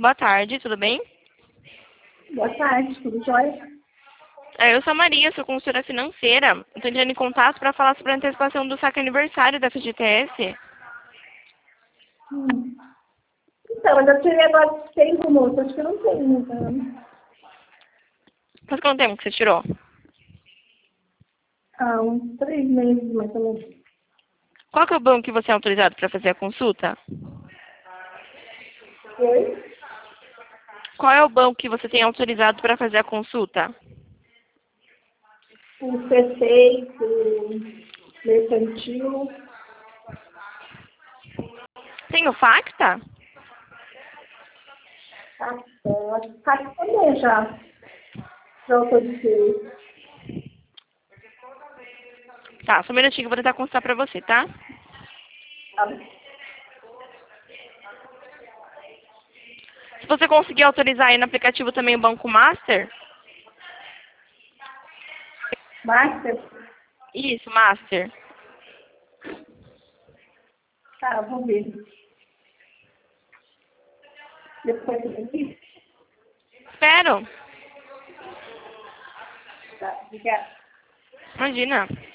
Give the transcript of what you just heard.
Boa tarde, tudo bem? Boa tarde, tudo jóia? Eu sou a Maria, sou consultora financeira. Estou entrando em contato para falar sobre a antecipação do saque aniversário da FGTS. Hum. Então, eu já tirei agora de tempo, moça. Acho que eu não tenho, então. Faz quanto tempo que você tirou? Há uns 3 meses, mais ou menos. Qual que é o banco que você é autorizado para fazer a consulta? Oi? Qual é o banco que você tem autorizado para fazer a consulta? O prefeito, mercantil. Tem o Facta? Acho que tá também já. Já autorizei. Tá, só um minutinho que eu vou tentar consultar para você, tá? Tá. Se você conseguir autorizar aí no aplicativo também o Banco Master? Master? Isso, Master. Tá, vou ver. Depois eu vi. Espero. Tá, obrigada. Imagina.